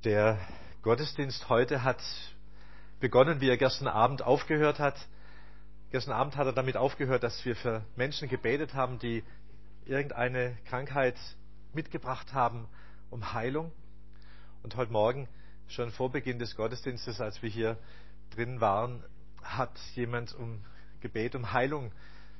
Der Gottesdienst heute hat begonnen, wie er gestern Abend aufgehört hat. Gestern Abend hat er damit aufgehört, dass wir für Menschen gebetet haben, die irgendeine Krankheit mitgebracht haben, um Heilung. Und heute Morgen, schon vor Beginn des Gottesdienstes, als wir hier drin waren, hat jemand um Gebet, um Heilung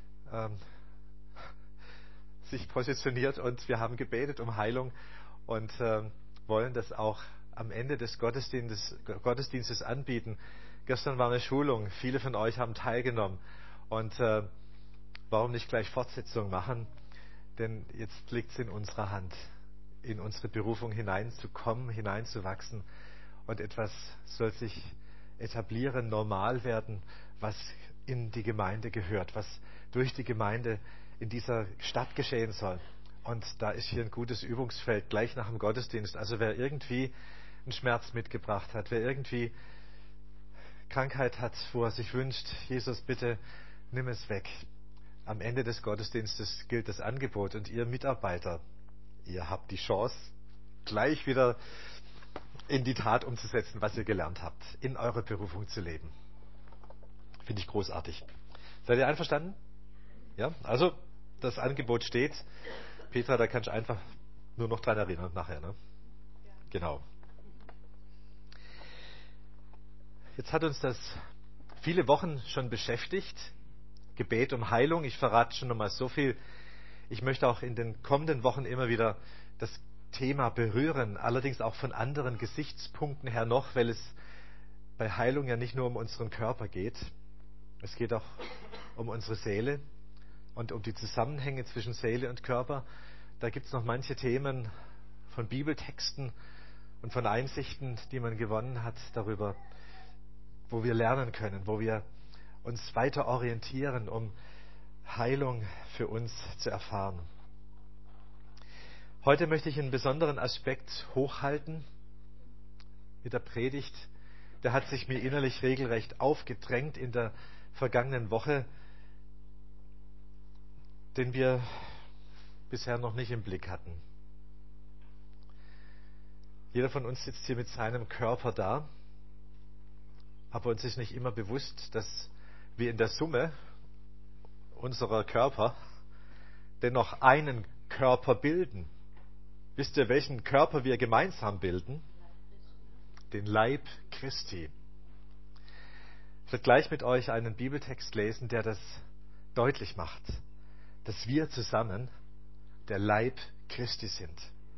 sich positioniert und wir haben gebetet um Heilung und wollen das auch am Ende des Gottesdienstes anbieten. Gestern war eine Schulung, viele von euch haben teilgenommen und warum nicht gleich Fortsetzung machen? Denn jetzt liegt es in unserer Hand, in unsere Berufung hineinzukommen, hineinzuwachsen und etwas soll sich etablieren, normal werden, was in die Gemeinde gehört, was durch die Gemeinde in dieser Stadt geschehen soll. Und da ist hier ein gutes Übungsfeld gleich nach dem Gottesdienst. Also wer irgendwie einen Schmerz mitgebracht hat, wer irgendwie Krankheit hat, wo er sich wünscht, Jesus, bitte nimm es weg. Am Ende des Gottesdienstes gilt das Angebot und ihr Mitarbeiter, ihr habt die Chance, gleich wieder in die Tat umzusetzen, was ihr gelernt habt, in eurer Berufung zu leben. Finde ich großartig. Seid ihr einverstanden? Ja, also das Angebot steht. Petra, da kannst du einfach nur noch dran erinnern nachher, ne? Ja. Genau. Jetzt hat uns das viele Wochen schon beschäftigt. Gebet um Heilung. Ich verrate schon nochmal so viel. Ich möchte auch in den kommenden Wochen immer wieder das Thema berühren, allerdings auch von anderen Gesichtspunkten her noch, weil es bei Heilung ja nicht nur um unseren Körper geht. Es geht auch um unsere Seele und um die Zusammenhänge zwischen Seele und Körper. Da gibt es noch manche Themen von Bibeltexten und von Einsichten, die man gewonnen hat darüber, wo wir lernen können, wo wir uns weiter orientieren, um Heilung für uns zu erfahren. Heute möchte ich einen besonderen Aspekt hochhalten mit der Predigt. Der hat sich mir innerlich regelrecht aufgedrängt in der vergangenen Woche, den wir bisher noch nicht im Blick hatten. Jeder von uns sitzt hier mit seinem Körper da, aber uns ist nicht immer bewusst, dass wir in der Summe unserer Körper dennoch einen Körper bilden. Wisst ihr, welchen Körper wir gemeinsam bilden? Den Leib Christi. Ich werde gleich mit euch einen Bibeltext lesen, der das deutlich macht, dass wir zusammen der Leib Christi sind.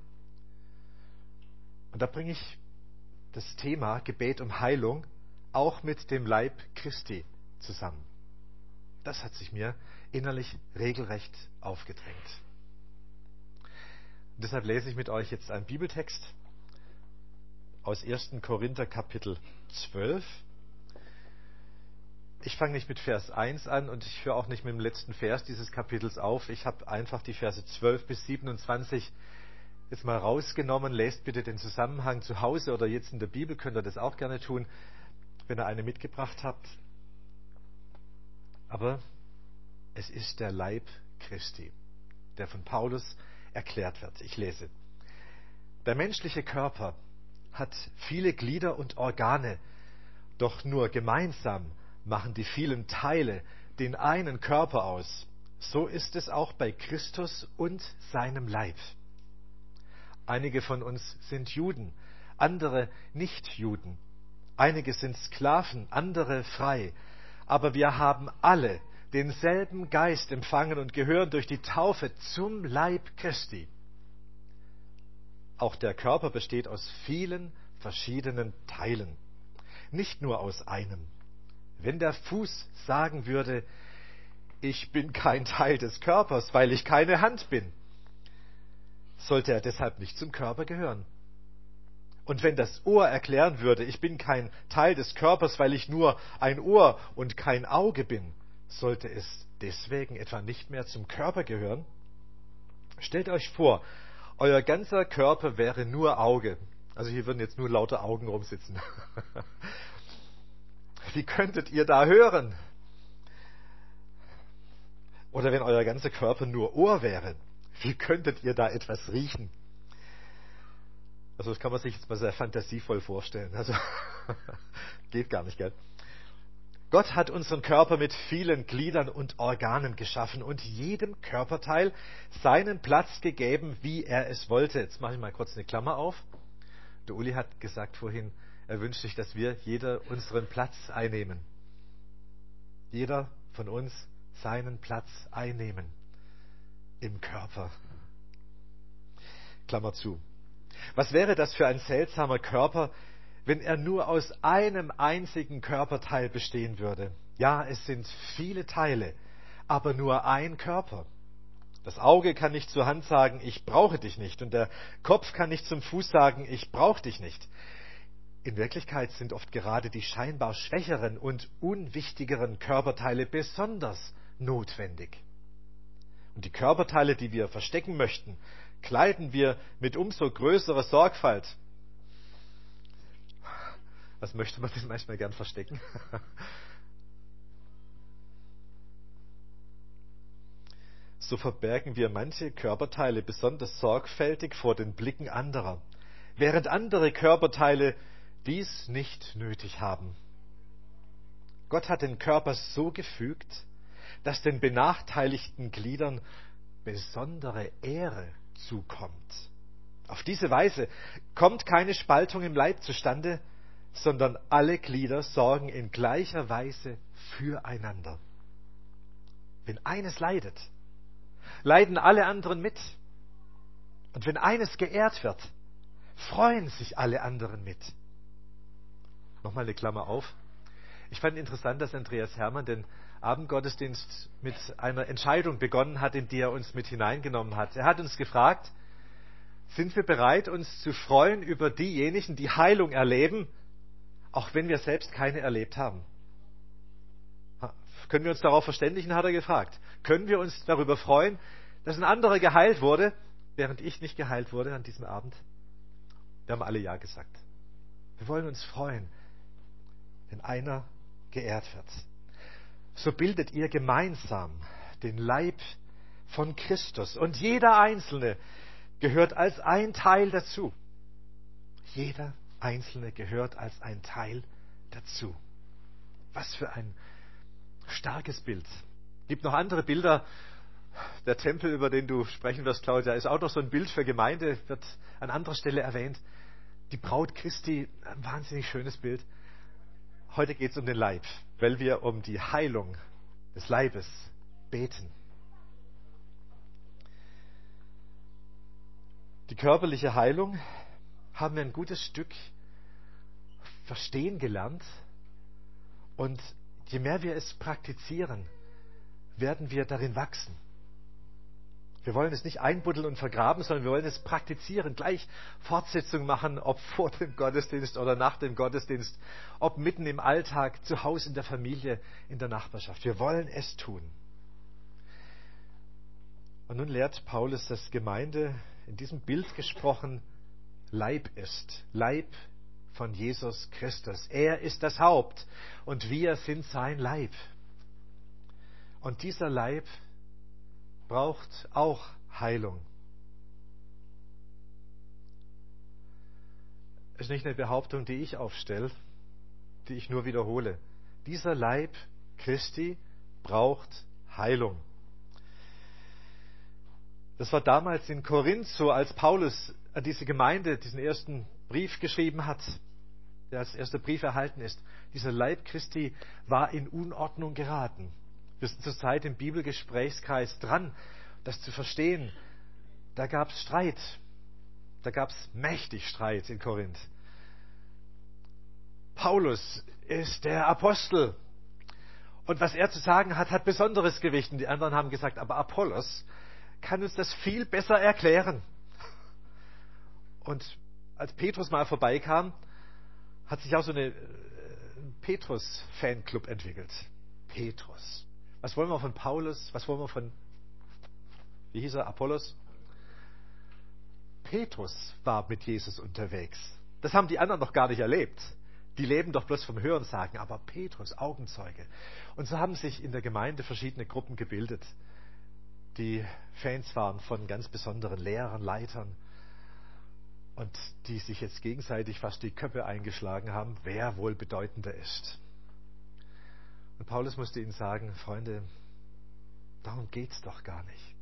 Und da bringe ich das Thema Gebet um Heilung auch mit dem Leib Christi zusammen. Das hat sich mir innerlich regelrecht aufgedrängt. Und deshalb lese ich mit euch jetzt einen Bibeltext aus 1. Korinther Kapitel 12. Ich fange nicht mit Vers 1 an und ich höre auch nicht mit dem letzten Vers dieses Kapitels auf. Ich habe einfach die Verse 12 bis 27 jetzt mal rausgenommen. Lest bitte den Zusammenhang zu Hause oder jetzt in der Bibel, könnt ihr das auch gerne tun, wenn ihr eine mitgebracht habt. Aber es ist der Leib Christi, der von Paulus erklärt wird. Ich lese. Der menschliche Körper hat viele Glieder und Organe, doch nur gemeinsam machen die vielen Teile den einen Körper aus. So ist es auch bei Christus und seinem Leib. Einige von uns sind Juden, andere nicht Juden. Einige sind Sklaven, andere frei. Aber wir haben alle denselben Geist empfangen und gehören durch die Taufe zum Leib Christi. Auch der Körper besteht aus vielen verschiedenen Teilen, nicht nur aus einem. Wenn der Fuß sagen würde, ich bin kein Teil des Körpers, weil ich keine Hand bin, sollte er deshalb nicht zum Körper gehören. Und wenn das Ohr erklären würde, ich bin kein Teil des Körpers, weil ich nur ein Ohr und kein Auge bin, sollte es deswegen etwa nicht mehr zum Körper gehören? Stellt euch vor, euer ganzer Körper wäre nur Auge. Also hier würden jetzt nur lauter Augen rumsitzen. Wie könntet ihr da hören? Oder wenn euer ganzer Körper nur Ohr wäre, wie könntet ihr da etwas riechen? Also das kann man sich jetzt mal sehr fantasievoll vorstellen. Also geht gar nicht, gell? Gott hat unseren Körper mit vielen Gliedern und Organen geschaffen und jedem Körperteil seinen Platz gegeben, wie er es wollte. Jetzt mache ich mal kurz eine Klammer auf. Der Uli hat gesagt vorhin, er wünscht sich, dass wir jeder unseren Platz einnehmen. Jeder von uns seinen Platz einnehmen im Körper. Klammer zu. Was wäre das für ein seltsamer Körper, wenn er nur aus einem einzigen Körperteil bestehen würde? Ja, es sind viele Teile, aber nur ein Körper. Das Auge kann nicht zur Hand sagen, ich brauche dich nicht. Und der Kopf kann nicht zum Fuß sagen, ich brauche dich nicht. In Wirklichkeit sind oft gerade die scheinbar schwächeren und unwichtigeren Körperteile besonders notwendig. Und die Körperteile, die wir verstecken möchten, kleiden wir mit umso größerer Sorgfalt. Was möchte man denn manchmal gern verstecken? So verbergen wir manche Körperteile besonders sorgfältig vor den Blicken anderer, während andere Körperteile dies nicht nötig haben. Gott hat den Körper so gefügt, dass den benachteiligten Gliedern besondere Ehre zukommt. Auf diese Weise kommt keine Spaltung im Leib zustande, sondern alle Glieder sorgen in gleicher Weise füreinander. Wenn eines leidet, leiden alle anderen mit. Und wenn eines geehrt wird, freuen sich alle anderen mit. Nochmal eine Klammer auf. Ich fand interessant, dass Andreas Hermann den Abendgottesdienst mit einer Entscheidung begonnen hat, in die er uns mit hineingenommen hat. Er hat uns gefragt, sind wir bereit, uns zu freuen über diejenigen, die Heilung erleben, auch wenn wir selbst keine erlebt haben? Können wir uns darauf verständigen, hat er gefragt. Können wir uns darüber freuen, dass ein anderer geheilt wurde, während ich nicht geheilt wurde an diesem Abend? Wir haben alle Ja gesagt. Wir wollen uns freuen, wenn einer geehrt wird. So bildet ihr gemeinsam den Leib von Christus und jeder Einzelne gehört als ein Teil dazu. Jeder Einzelne gehört als ein Teil dazu. Was für ein starkes Bild. Es gibt noch andere Bilder. Der Tempel, über den du sprechen wirst, Claudia, ist auch noch so ein Bild für Gemeinde, wird an anderer Stelle erwähnt. Die Braut Christi, ein wahnsinnig schönes Bild. Heute geht es um den Leib, weil wir um die Heilung des Leibes beten. Die körperliche Heilung haben wir ein gutes Stück verstehen gelernt. Und je mehr wir es praktizieren, werden wir darin wachsen. Wir wollen es nicht einbuddeln und vergraben, sondern wir wollen es praktizieren, gleich Fortsetzung machen, ob vor dem Gottesdienst oder nach dem Gottesdienst, ob mitten im Alltag, zu Hause, in der Familie, in der Nachbarschaft. Wir wollen es tun. Und nun lehrt Paulus, dass Gemeinde in diesem Bild gesprochen Leib ist. Leib von Jesus Christus. Er ist das Haupt und wir sind sein Leib. Und dieser Leib braucht auch Heilung. Das ist nicht eine Behauptung, die ich aufstelle, die ich nur wiederhole. Dieser Leib Christi braucht Heilung. Das war damals in Korinth so, als Paulus an diese Gemeinde diesen ersten Brief geschrieben hat, der als erster Brief erhalten ist. Dieser Leib Christi war in Unordnung geraten. Wir sind zurzeit im Bibelgesprächskreis dran, das zu verstehen. Da gab es Streit. Da gab es mächtig Streit in Korinth. Paulus ist der Apostel. Und was er zu sagen hat, hat besonderes Gewicht. Und die anderen haben gesagt, aber Apollos kann uns das viel besser erklären. Und als Petrus mal vorbeikam, hat sich auch so ein Petrus-Fanclub entwickelt. Petrus. Was wollen wir von Paulus? Was wollen wir von, wie hieß er, Apollos? Petrus war mit Jesus unterwegs. Das haben die anderen noch gar nicht erlebt. Die leben doch bloß vom Hörensagen, aber Petrus, Augenzeuge. Und so haben sich in der Gemeinde verschiedene Gruppen gebildet, die Fans waren von ganz besonderen Lehrern, Leitern. und die sich jetzt gegenseitig fast die Köpfe eingeschlagen haben, wer wohl bedeutender ist. Und Paulus musste ihnen sagen, Freunde, darum geht's doch gar nicht.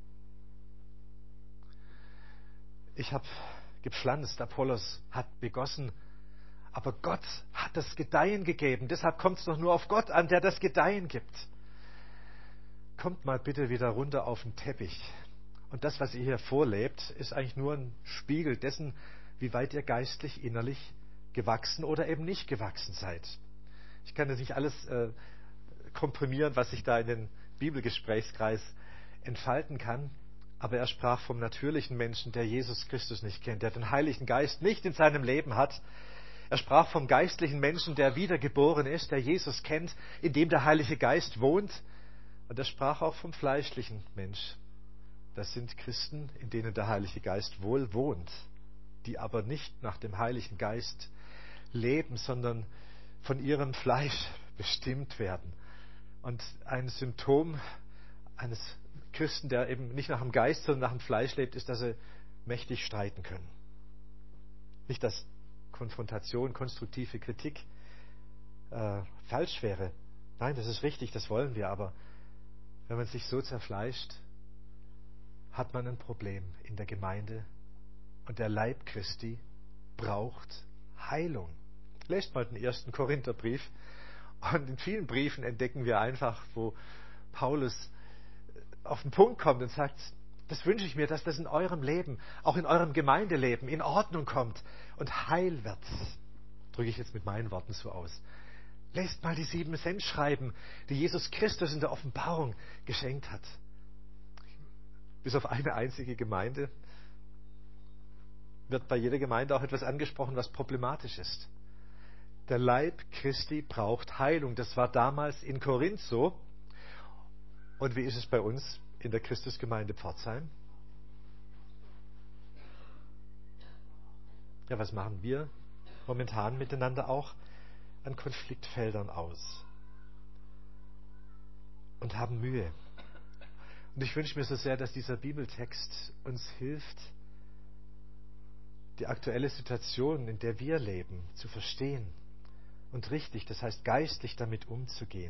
Ich habe gepflanzt, Apollos hat begossen, aber Gott hat das Gedeihen gegeben. Deshalb kommt es doch nur auf Gott an, der das Gedeihen gibt. Kommt mal bitte wieder runter auf den Teppich. Und das, was ihr hier vorlebt, ist eigentlich nur ein Spiegel dessen, wie weit ihr geistlich, innerlich gewachsen oder eben nicht gewachsen seid. Ich kann jetzt nicht alles komprimieren, was sich da in den Bibelgesprächskreis entfalten kann, aber er sprach vom natürlichen Menschen, der Jesus Christus nicht kennt, der den Heiligen Geist nicht in seinem Leben hat. Er sprach vom geistlichen Menschen, der wiedergeboren ist, der Jesus kennt, in dem der Heilige Geist wohnt. Und er sprach auch vom fleischlichen Mensch. Das sind Christen, in denen der Heilige Geist wohl wohnt, die aber nicht nach dem Heiligen Geist leben, sondern von ihrem Fleisch bestimmt werden. Und ein Symptom eines Christen, der eben nicht nach dem Geist, sondern nach dem Fleisch lebt, ist, dass sie mächtig streiten können. Nicht, dass Konfrontation, konstruktive Kritik falsch wäre. Nein, das ist richtig, das wollen wir, aber wenn man sich so zerfleischt, hat man ein Problem in der Gemeinde und der Leib Christi braucht Heilung. Lest mal den 1. Korintherbrief und in vielen Briefen entdecken wir einfach, wo Paulus auf den Punkt kommt und sagt, das wünsche ich mir, dass das in eurem Leben, auch in eurem Gemeindeleben in Ordnung kommt und heil wird. Drücke ich jetzt mit meinen Worten so aus. Lest mal die 7 Sendschreiben, die Jesus Christus in der Offenbarung geschenkt hat. Bis auf eine einzige Gemeinde wird bei jeder Gemeinde auch etwas angesprochen, was problematisch ist. Der Leib Christi braucht Heilung. Das war damals in Korinth so. Und wie ist es bei uns in der Christusgemeinde Pforzheim? Ja, was machen wir momentan miteinander auch an Konfliktfeldern aus? Und haben Mühe. Und ich wünsche mir so sehr, dass dieser Bibeltext uns hilft, die aktuelle Situation, in der wir leben, zu verstehen und richtig, das heißt geistlich damit umzugehen.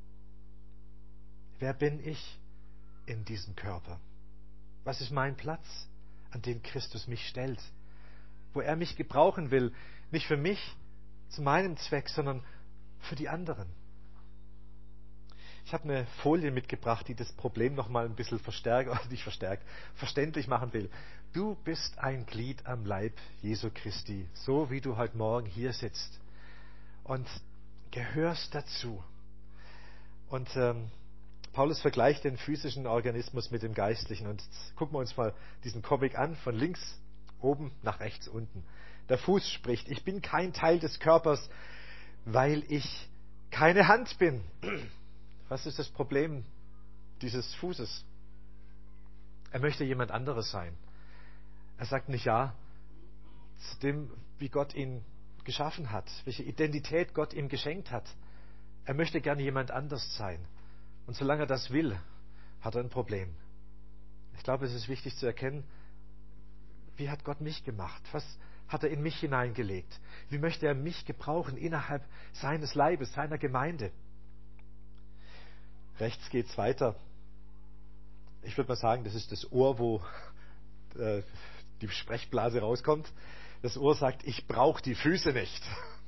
Wer bin ich in diesem Körper? Was ist mein Platz, an den Christus mich stellt? Wo er mich gebrauchen will, nicht für mich, zu meinem Zweck, sondern für die anderen. Ich habe eine Folie mitgebracht, die das Problem noch mal ein bisschen verständlich machen will. Du bist ein Glied am Leib Jesu Christi, so wie du heute Morgen hier sitzt und gehörst dazu. Und Paulus vergleicht den physischen Organismus mit dem geistlichen. Und jetzt gucken wir uns mal diesen Comic an, von links oben nach rechts unten. Der Fuß spricht, ich bin kein Teil des Körpers, weil ich keine Hand bin. Was ist das Problem dieses Fußes? Er möchte jemand anderes sein. Er sagt nicht ja zu dem, wie Gott ihn geschaffen hat, welche Identität Gott ihm geschenkt hat. Er möchte gerne jemand anders sein. Und solange er das will, hat er ein Problem. Ich glaube, es ist wichtig zu erkennen, wie hat Gott mich gemacht? Was hat er in mich hineingelegt? Wie möchte er mich gebrauchen innerhalb seines Leibes, seiner Gemeinde? Rechts geht es weiter. Ich würde mal sagen, das ist das Ohr, wo die Sprechblase rauskommt. Das Ohr sagt, ich brauche die Füße nicht.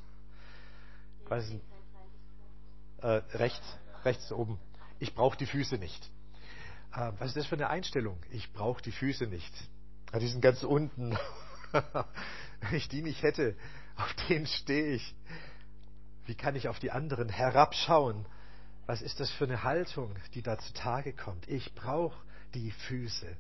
Rechts oben. Ich brauche die Füße nicht. Was ist das für eine Einstellung? Ich brauche die Füße nicht. Die sind ganz unten. Wenn ich die nicht hätte, auf denen stehe ich. Wie kann ich auf die anderen herabschauen? Was ist das für eine Haltung, die da zutage kommt? Ich brauche die Füße.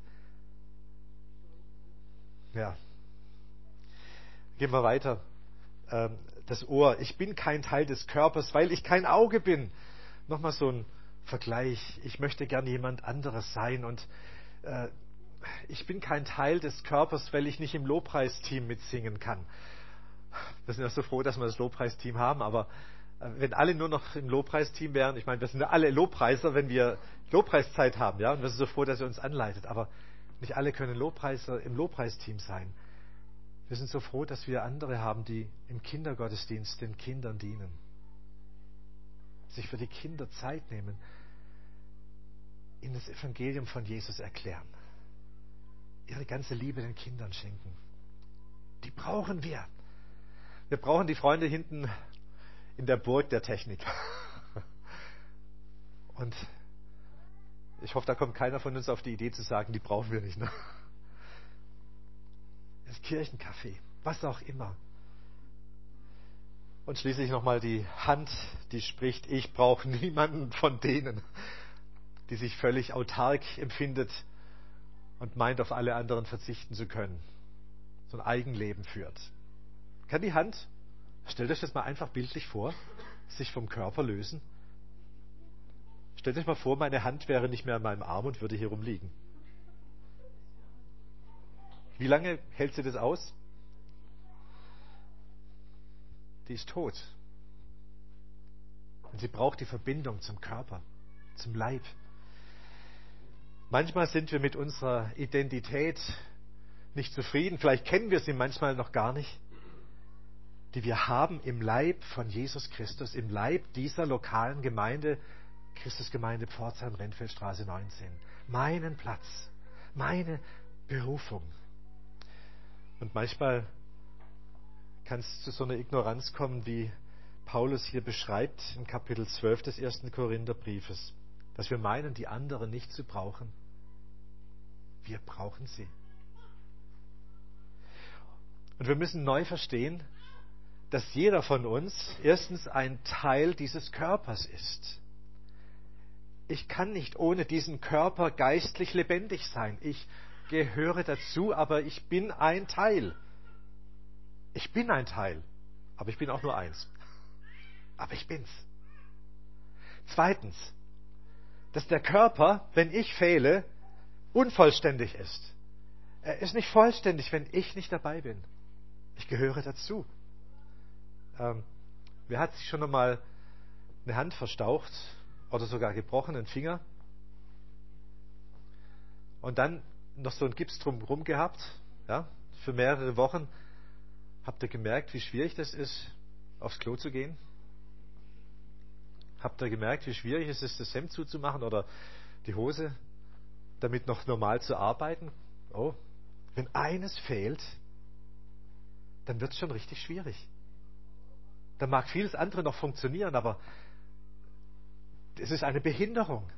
Ja. Gehen wir weiter. Das Ohr. Ich bin kein Teil des Körpers, weil ich kein Auge bin. Nochmal so ein Vergleich. Ich möchte gerne jemand anderes sein und ich bin kein Teil des Körpers, weil ich nicht im Lobpreisteam mitsingen kann. Wir sind ja so froh, dass wir das Lobpreisteam haben, aber wenn alle nur noch im Lobpreisteam wären, ich meine, wir sind ja alle Lobpreiser, wenn wir Lobpreiszeit haben, ja, und wir sind so froh, dass er uns anleitet, aber nicht alle können Lobpreiser im Lobpreisteam sein. Wir sind so froh, dass wir andere haben, die im Kindergottesdienst den Kindern dienen, sich für die Kinder Zeit nehmen, ihnen das Evangelium von Jesus erklären, ihre ganze Liebe den Kindern schenken. Die brauchen wir. Wir brauchen die Freunde hinten in der Burg der Technik. Und ich hoffe, da kommt keiner von uns auf die Idee zu sagen, die brauchen wir nicht. Ne? Das Kirchencafé, was auch immer. Und schließlich nochmal die Hand, die spricht, ich brauche niemanden von denen, die sich völlig autark empfindet und meint, auf alle anderen verzichten zu können. So ein Eigenleben führt. Kann die Hand, stellt euch das mal einfach bildlich vor, sich vom Körper lösen? Stellt euch mal vor, meine Hand wäre nicht mehr an meinem Arm und würde hier rumliegen. Wie lange hält sie das aus? Die ist tot. Und sie braucht die Verbindung zum Körper, zum Leib. Manchmal sind wir mit unserer Identität nicht zufrieden. Vielleicht kennen wir sie manchmal noch gar nicht, die wir haben im Leib von Jesus Christus, im Leib dieser lokalen Gemeinde, Christusgemeinde Pforzheim, Rennfeldstraße 19. Meinen Platz, meine Berufung. Und manchmal kann es zu so einer Ignoranz kommen, wie Paulus hier beschreibt in Kapitel 12 des 1. Korintherbriefes, dass wir meinen, die anderen nicht zu brauchen. Wir brauchen sie. Und wir müssen neu verstehen, dass jeder von uns erstens ein Teil dieses Körpers ist. Ich kann nicht ohne diesen Körper geistlich lebendig sein. Ich gehöre dazu, aber ich bin ein Teil. Ich bin ein Teil, aber ich bin auch nur eins. Aber ich bin's. Zweitens, dass der Körper, wenn ich fehle, unvollständig ist. Er ist nicht vollständig, wenn ich nicht dabei bin. Ich gehöre dazu. Wer hat sich schon einmal eine Hand verstaucht oder sogar gebrochen, einen Finger? Und dann noch so einen Gips drumherum gehabt, ja, für mehrere Wochen. Habt ihr gemerkt, wie schwierig das ist, aufs Klo zu gehen? Habt ihr gemerkt, wie schwierig es ist, das Hemd zuzumachen oder die Hose, damit noch normal zu arbeiten? Oh, wenn eines fehlt, dann wird es schon richtig schwierig. Dann mag vieles andere noch funktionieren, aber es ist eine Behinderung.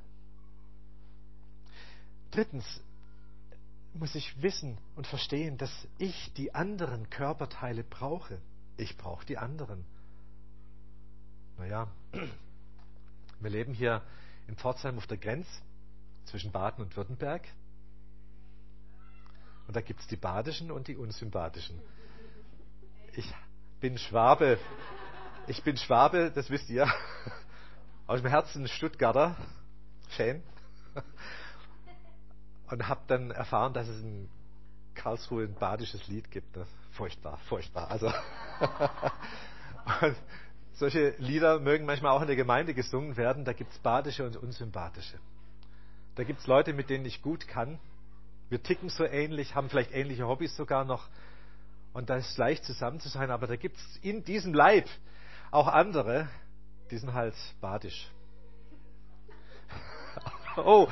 Drittens muss ich wissen und verstehen, dass ich die anderen Körperteile brauche. Ich brauche die anderen. Naja, wir leben hier in Pforzheim auf der Grenze zwischen Baden und Württemberg. Und da gibt es die badischen und die unsympathischen. Ich bin Schwabe, das wisst ihr. Aus dem Herzen Stuttgarter Fan. Und habe dann erfahren, dass es in Karlsruhe ein badisches Lied gibt. Ne? Furchtbar, furchtbar. Also und solche Lieder mögen manchmal auch in der Gemeinde gesungen werden. Da gibt es badische und unsympathische. Da gibt es Leute, mit denen ich gut kann. Wir ticken so ähnlich, haben vielleicht ähnliche Hobbys sogar noch. Und da ist es leicht zusammen zu sein. Aber da gibt es in diesem Leib auch andere, die sind halt badisch. Oh.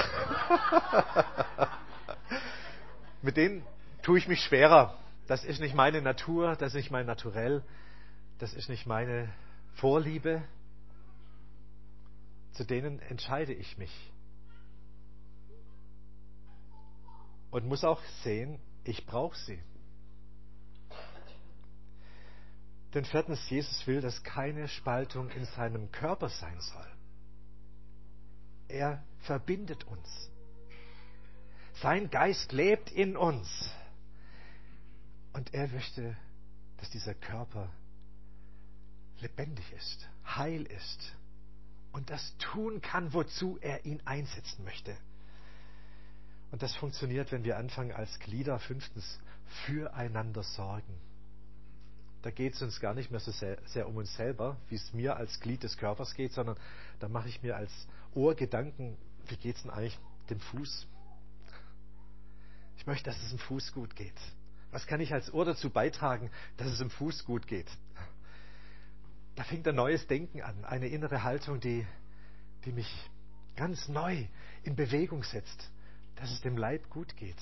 Mit denen tue ich mich schwerer. Das ist nicht meine Natur, das ist nicht mein Naturell, das ist nicht meine Vorliebe. Zu denen entscheide ich mich. Und muss auch sehen, ich brauche sie. Denn viertens, Jesus will, dass keine Spaltung in seinem Körper sein soll. Er verbindet uns. Sein Geist lebt in uns. Und er möchte, dass dieser Körper lebendig ist, heil ist und das tun kann, wozu er ihn einsetzen möchte. Und das funktioniert, wenn wir anfangen als Glieder, fünftens, füreinander sorgen. Da geht es uns gar nicht mehr so sehr um uns selber, wie es mir als Glied des Körpers geht, sondern da mache ich mir als Ohr Gedanken, wie geht es denn eigentlich dem Fuß? Ich möchte, dass es dem Fuß gut geht. Was kann ich als Ohr dazu beitragen, dass es dem Fuß gut geht? Da fängt ein neues Denken an, eine innere Haltung, die mich ganz neu in Bewegung setzt, dass es dem Leib gut geht.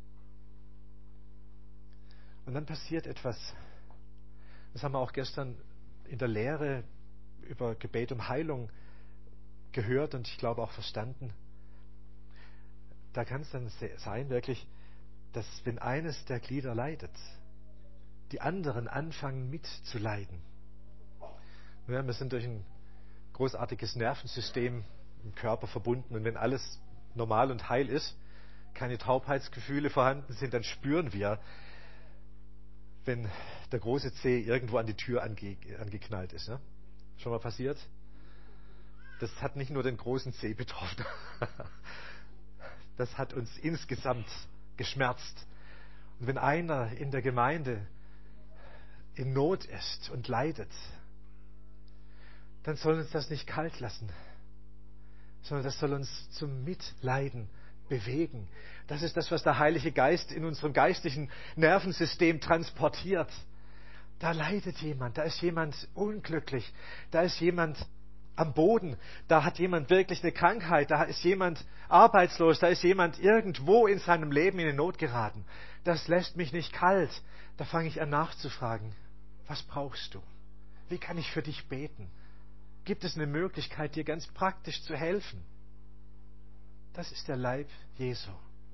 Und dann passiert etwas, das haben wir auch gestern in der Lehre über Gebet um Heilung gehört und ich glaube auch verstanden. Da kann es dann sein, wirklich, dass wenn eines der Glieder leidet, die anderen anfangen mitzuleiden. Ja, wir sind durch ein großartiges Nervensystem im Körper verbunden und wenn alles normal und heil ist, keine Taubheitsgefühle vorhanden sind, dann spüren wir, wenn der große Zeh irgendwo an die Tür angeknallt ist. Ja? Schon mal passiert? Das hat nicht nur den großen Zeh betroffen. Das hat uns insgesamt geschmerzt. Und wenn einer in der Gemeinde in Not ist und leidet, dann soll uns das nicht kalt lassen, sondern das soll uns zum Mitleiden bewegen. Das ist das, was der Heilige Geist in unserem geistlichen Nervensystem transportiert. Da leidet jemand, da ist jemand unglücklich, da ist jemand am Boden, da hat jemand wirklich eine Krankheit, da ist jemand arbeitslos, da ist jemand irgendwo in seinem Leben in eine Not geraten. Das lässt mich nicht kalt. Da fange ich an nachzufragen, was brauchst du? Wie kann ich für dich beten? Gibt es eine Möglichkeit, dir ganz praktisch zu helfen? Das ist der Leib Jesu.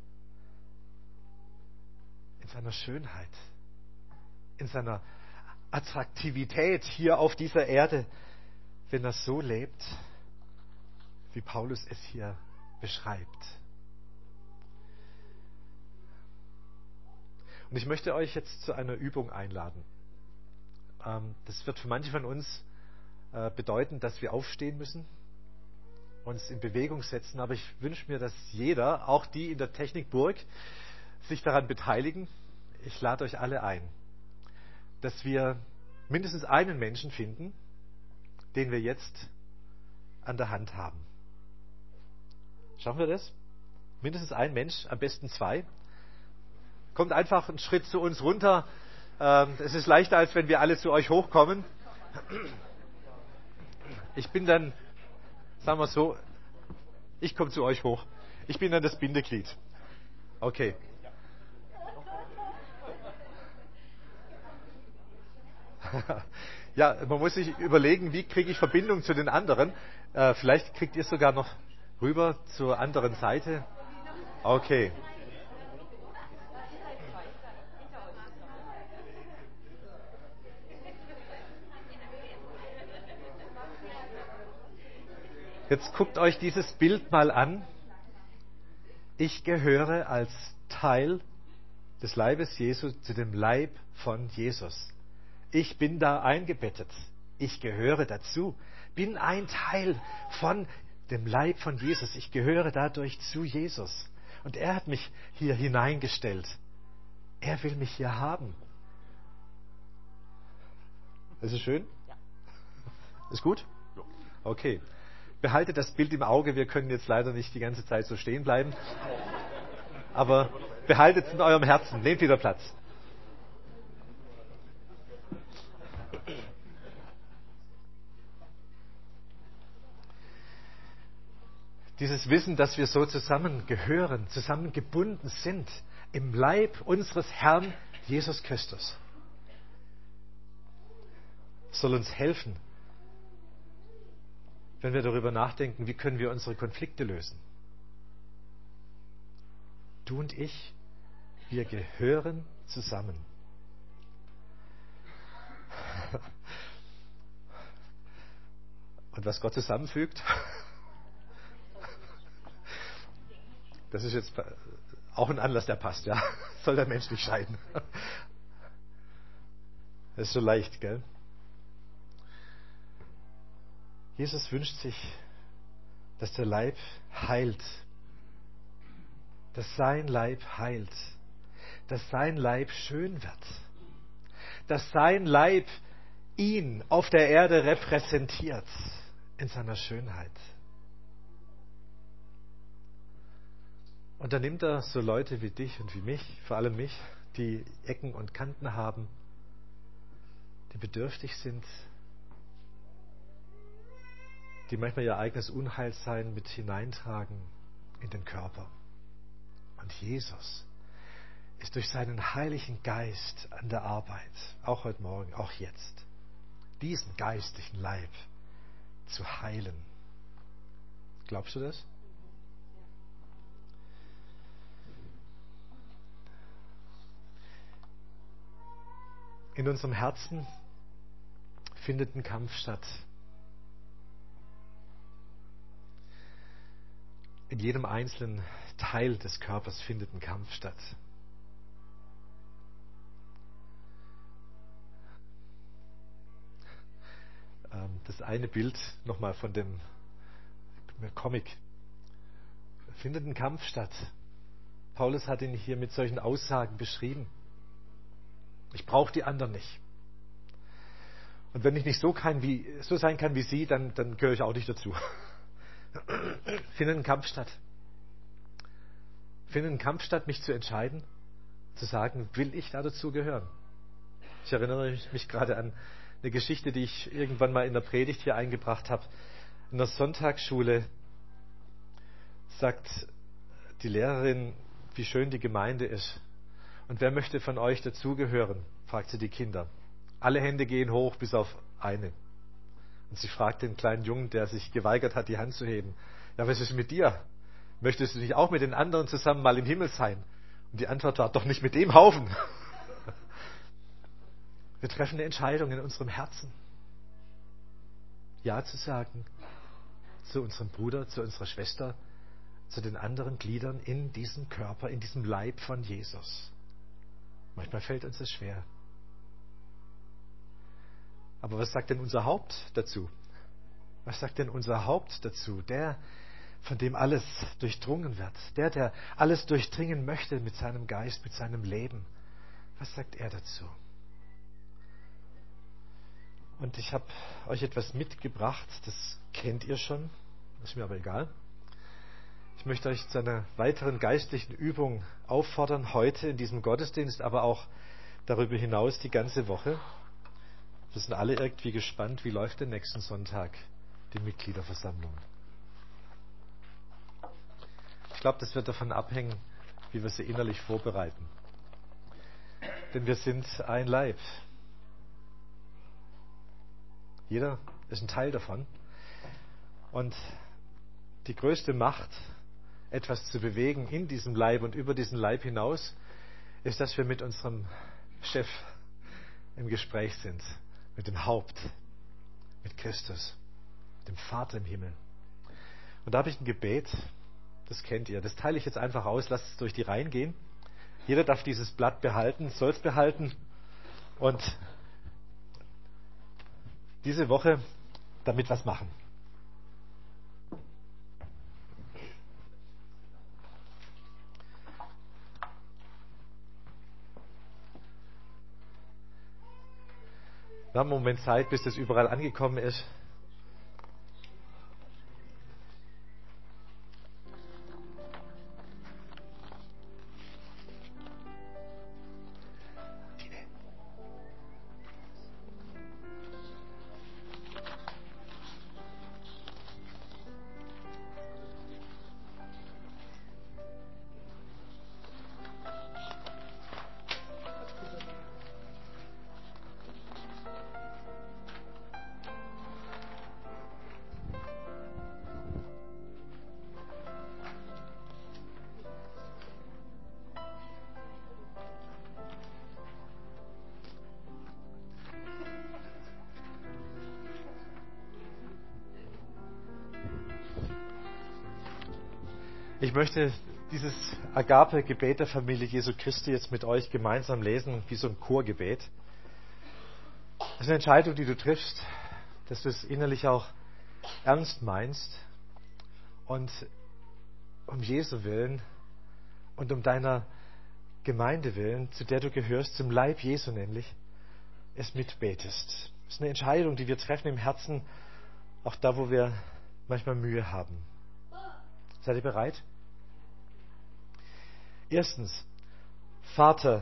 In seiner Schönheit, in seiner Attraktivität hier auf dieser Erde, wenn er so lebt, wie Paulus es hier beschreibt. Und ich möchte euch jetzt zu einer Übung einladen. Das wird für manche von uns bedeuten, dass wir aufstehen müssen, uns in Bewegung setzen. Aber ich wünsche mir, dass jeder, auch die in der Technikburg, sich daran beteiligen. Ich lade euch alle ein, dass wir mindestens einen Menschen finden, den wir jetzt an der Hand haben. Schaffen wir das? Mindestens ein Mensch, am besten zwei. Kommt einfach einen Schritt zu uns runter. Es ist leichter, als wenn wir alle zu euch hochkommen. Ich bin dann, sagen wir es so, ich komme zu euch hoch. Ich bin dann das Bindeglied. Okay. Ja, man muss sich überlegen, wie kriege ich Verbindung zu den anderen. Vielleicht kriegt ihr sogar noch rüber zur anderen Seite. Okay. Jetzt guckt euch dieses Bild mal an. Ich gehöre als Teil des Leibes Jesu zu dem Leib von Jesus. Ich bin da eingebettet. Ich gehöre dazu. Bin ein Teil von dem Leib von Jesus. Ich gehöre dadurch zu Jesus. Und er hat mich hier hineingestellt. Er will mich hier haben. Ist es schön? Ja. Ist gut? Ja. Okay. Behaltet das Bild im Auge. Wir können jetzt leider nicht die ganze Zeit so stehen bleiben. Aber behaltet es in eurem Herzen. Nehmt wieder Platz. Dieses Wissen, dass wir so zusammengehören, zusammengebunden sind im Leib unseres Herrn Jesus Christus, soll uns helfen, wenn wir darüber nachdenken, wie können wir unsere Konflikte lösen. Du und ich, wir gehören zusammen. Und was Gott zusammenfügt, das ist jetzt auch ein Anlass, der passt, ja. Soll der Mensch nicht scheiden. Das ist so leicht, gell? Jesus wünscht sich, dass der Leib heilt. Dass sein Leib heilt. Dass sein Leib schön wird. Dass sein Leib ihn auf der Erde repräsentiert in seiner Schönheit. Und dann nimmt er so Leute wie dich und wie mich, vor allem mich, die Ecken und Kanten haben, die bedürftig sind, die manchmal ihr eigenes Unheilsein mit hineintragen in den Körper. Und Jesus ist durch seinen Heiligen Geist an der Arbeit, auch heute Morgen, auch jetzt, diesen geistlichen Leib zu heilen. Glaubst du das? In unserem Herzen findet ein Kampf statt. In jedem einzelnen Teil des Körpers findet ein Kampf statt. Das eine Bild nochmal von dem Comic. Findet ein Kampf statt. Paulus hat ihn hier mit solchen Aussagen beschrieben. Ich brauche die anderen nicht. Und wenn ich nicht so sein kann wie sie, dann gehöre ich auch nicht dazu. Findet ein Kampf statt. Findet ein Kampf statt, mich zu entscheiden, zu sagen, will ich da dazu gehören? Ich erinnere mich gerade an eine Geschichte, die ich irgendwann mal in der Predigt hier eingebracht habe. In der Sonntagsschule sagt die Lehrerin, wie schön die Gemeinde ist. Und wer möchte von euch dazugehören? Fragt sie die Kinder. Alle Hände gehen hoch, bis auf eine. Und sie fragt den kleinen Jungen, der sich geweigert hat, die Hand zu heben. Ja, was ist mit dir? Möchtest du nicht auch mit den anderen zusammen mal im Himmel sein? Und die Antwort war, doch nicht mit dem Haufen. Wir treffen eine Entscheidung in unserem Herzen. Ja zu sagen zu unserem Bruder, zu unserer Schwester, zu den anderen Gliedern in diesem Körper, in diesem Leib von Jesus. Manchmal fällt uns das schwer. Aber was sagt denn unser Haupt dazu? Was sagt denn unser Haupt dazu? Der, von dem alles durchdrungen wird. Der alles durchdringen möchte mit seinem Geist, mit seinem Leben. Was sagt er dazu? Und ich habe euch etwas mitgebracht, das kennt ihr schon, ist mir aber egal. Ich möchte euch zu einer weiteren geistlichen Übung auffordern, heute in diesem Gottesdienst, aber auch darüber hinaus die ganze Woche. Wir sind alle irgendwie gespannt, wie läuft denn nächsten Sonntag die Mitgliederversammlung. Ich glaube, das wird davon abhängen, wie wir sie innerlich vorbereiten. Denn wir sind ein Leib. Jeder ist ein Teil davon. Und die größte Macht, etwas zu bewegen in diesem Leib und über diesen Leib hinaus, ist, dass wir mit unserem Chef im Gespräch sind, mit dem Haupt, mit Christus, dem Vater im Himmel. Und da habe ich ein Gebet, das kennt ihr, das teile ich jetzt einfach aus, lasst es durch die Reihen gehen. Jeder darf dieses Blatt behalten, soll es behalten und diese Woche damit was machen. Wir haben einen Moment Zeit, bis das überall angekommen ist. Ich möchte dieses Agape-Gebet der Familie Jesu Christi jetzt mit euch gemeinsam lesen, wie so ein Chorgebet. Das ist eine Entscheidung, die du triffst, dass du es innerlich auch ernst meinst und um Jesu willen und um deiner Gemeinde willen, zu der du gehörst, zum Leib Jesu nämlich, es mitbetest. Das ist eine Entscheidung, die wir treffen im Herzen, auch da, wo wir manchmal Mühe haben. Seid ihr bereit? Erstens, Vater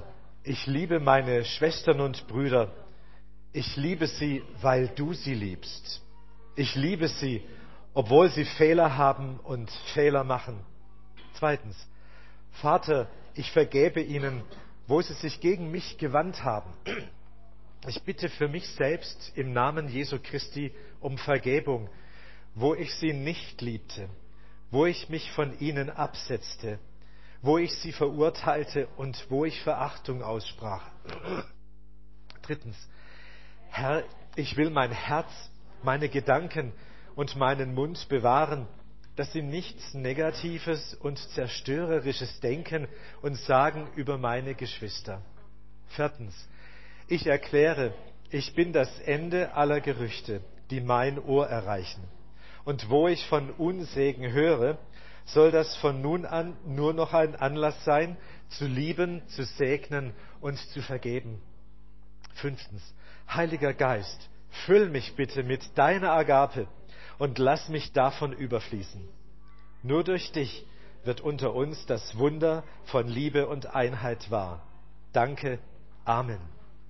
Ich liebe meine Schwestern und Brüder. Ich liebe sie, weil du sie liebst. Ich liebe sie, obwohl sie Fehler haben und Fehler machen. Zweitens, Vater, ich vergebe ihnen, wo sie sich gegen mich gewandt haben. Ich bitte für mich selbst im Namen Jesu Christi um Vergebung, wo ich sie nicht liebte, wo ich mich von ihnen absetzte, wo ich sie verurteilte und wo ich Verachtung aussprach. Drittens, Herr, ich will mein Herz, meine Gedanken und meinen Mund bewahren, dass sie nichts Negatives und Zerstörerisches denken und sagen über meine Geschwister. Viertens, ich erkläre, ich bin das Ende aller Gerüchte, die mein Ohr erreichen. Und wo ich von Unsegen höre, soll das von nun an nur noch ein Anlass sein, zu lieben, zu segnen und zu vergeben. Fünftens, Heiliger Geist, füll mich bitte mit deiner Agape und lass mich davon überfließen. Nur durch dich wird unter uns das Wunder von Liebe und Einheit wahr. Danke. Amen.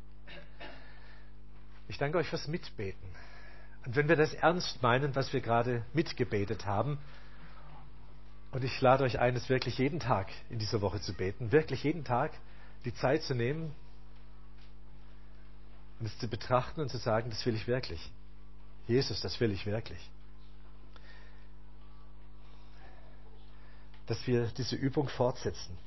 Ich danke euch fürs Mitbeten. Und wenn wir das ernst meinen, was wir gerade mitgebetet haben, und ich lade euch ein, es wirklich jeden Tag in dieser Woche zu beten, wirklich jeden Tag die Zeit zu nehmen und es zu betrachten und zu sagen, das will ich wirklich. Jesus, das will ich wirklich. Dass wir diese Übung fortsetzen.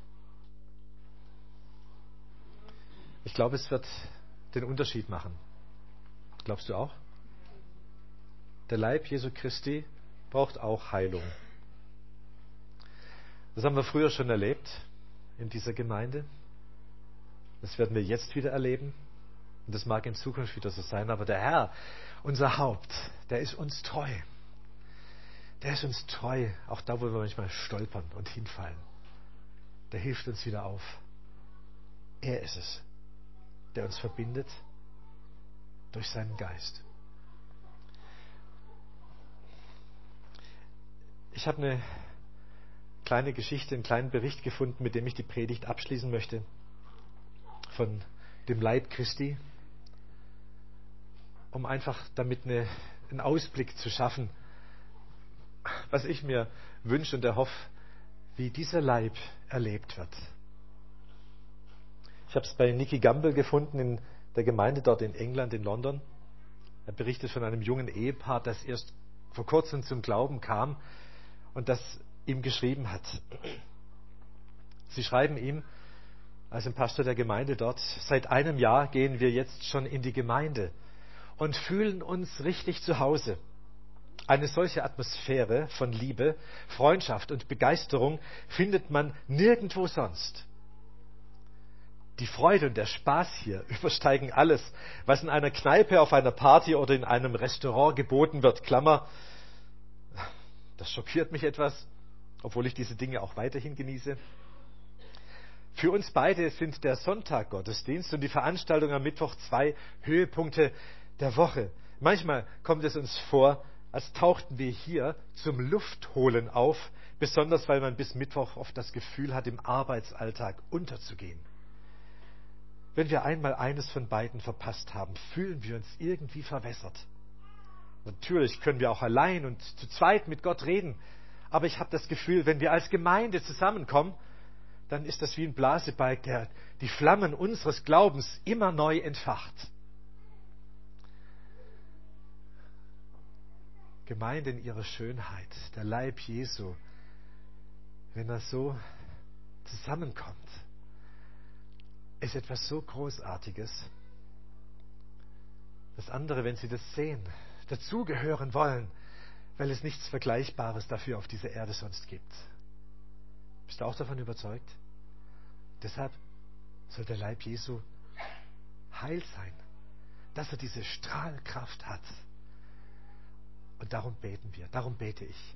Ich glaube, es wird den Unterschied machen. Glaubst du auch? Der Leib Jesu Christi braucht auch Heilung. Das haben wir früher schon erlebt in dieser Gemeinde. Das werden wir jetzt wieder erleben. Und das mag in Zukunft wieder so sein. Aber der Herr, unser Haupt, der ist uns treu. Der ist uns treu, auch da, wo wir manchmal stolpern und hinfallen. Der hilft uns wieder auf. Er ist es, der uns verbindet durch seinen Geist. Ich habe eine kleine Geschichte, einen kleinen Bericht gefunden, mit dem ich die Predigt abschließen möchte. Von dem Leib Christi. Um einfach damit einen Ausblick zu schaffen, was ich mir wünsche und erhoffe, wie dieser Leib erlebt wird. Ich habe es bei Nicky Gamble gefunden, in der Gemeinde dort in England, in London. Er berichtet von einem jungen Ehepaar, das erst vor kurzem zum Glauben kam und das ihm geschrieben hat. Sie schreiben ihm, als ein Pastor der Gemeinde dort, seit einem Jahr gehen wir jetzt schon in die Gemeinde und fühlen uns richtig zu Hause. Eine solche Atmosphäre von Liebe, Freundschaft und Begeisterung findet man nirgendwo sonst. Die Freude und der Spaß hier übersteigen alles, was in einer Kneipe, auf einer Party oder in einem Restaurant geboten wird. Klammer, das schockiert mich etwas, obwohl ich diese Dinge auch weiterhin genieße. Für uns beide sind der Sonntaggottesdienst und die Veranstaltung am Mittwoch 2 Höhepunkte der Woche. Manchmal kommt es uns vor, als tauchten wir hier zum Luftholen auf, besonders weil man bis Mittwoch oft das Gefühl hat, im Arbeitsalltag unterzugehen. Wenn wir einmal eines von beiden verpasst haben, fühlen wir uns irgendwie verwässert. Natürlich können wir auch allein und zu zweit mit Gott reden, aber ich habe das Gefühl, wenn wir als Gemeinde zusammenkommen, dann ist das wie ein Blasebalg, der die Flammen unseres Glaubens immer neu entfacht. Gemeinde in ihrer Schönheit, der Leib Jesu, wenn er so zusammenkommt, ist etwas so Großartiges, dass andere, wenn sie das sehen, dazugehören wollen, weil es nichts Vergleichbares dafür auf dieser Erde sonst gibt. Bist du auch davon überzeugt? Deshalb soll der Leib Jesu heil sein, dass er diese Strahlkraft hat. Und darum beten wir, darum bete ich.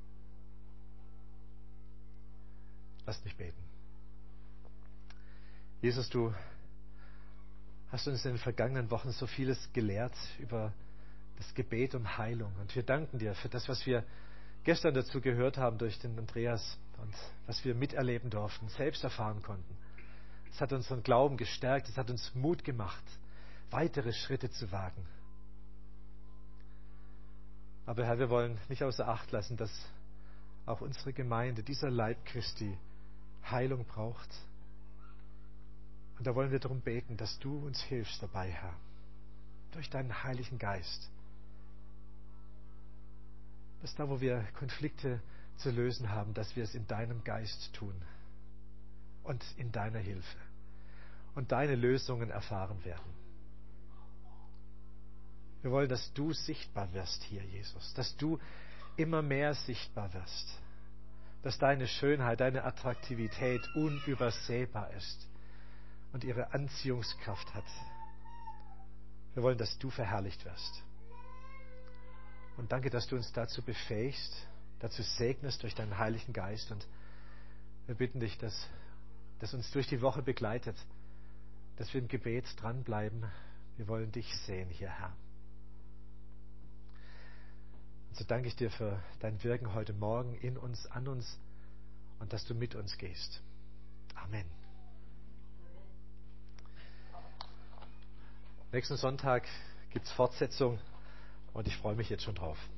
Lasst mich beten. Jesus, du hast uns in den vergangenen Wochen so vieles gelehrt über das Gebet um Heilung. Und wir danken dir für das, was wir gestern dazu gehört haben durch den Andreas und was wir miterleben durften, selbst erfahren konnten. Es hat unseren Glauben gestärkt, es hat uns Mut gemacht, weitere Schritte zu wagen. Aber Herr, wir wollen nicht außer Acht lassen, dass auch unsere Gemeinde, dieser Leib Christi, Heilung braucht. Und da wollen wir darum beten, dass du uns hilfst dabei, Herr, durch deinen Heiligen Geist. Dass da, wo wir Konflikte zu lösen haben, dass wir es in deinem Geist tun und in deiner Hilfe und deine Lösungen erfahren werden. Wir wollen, dass du sichtbar wirst hier, Jesus, dass du immer mehr sichtbar wirst, dass deine Schönheit, deine Attraktivität unübersehbar ist und ihre Anziehungskraft hat. Wir wollen, dass du verherrlicht wirst. Und danke, dass du uns dazu befähigst, dazu segnest durch deinen Heiligen Geist. Und wir bitten dich, dass uns durch die Woche begleitet, dass wir im Gebet dranbleiben. Wir wollen dich sehen hier, Herr. Und so danke ich dir für dein Wirken heute Morgen in uns, an uns und dass du mit uns gehst. Amen. Nächsten Sonntag gibt es Fortsetzung und ich freue mich jetzt schon drauf.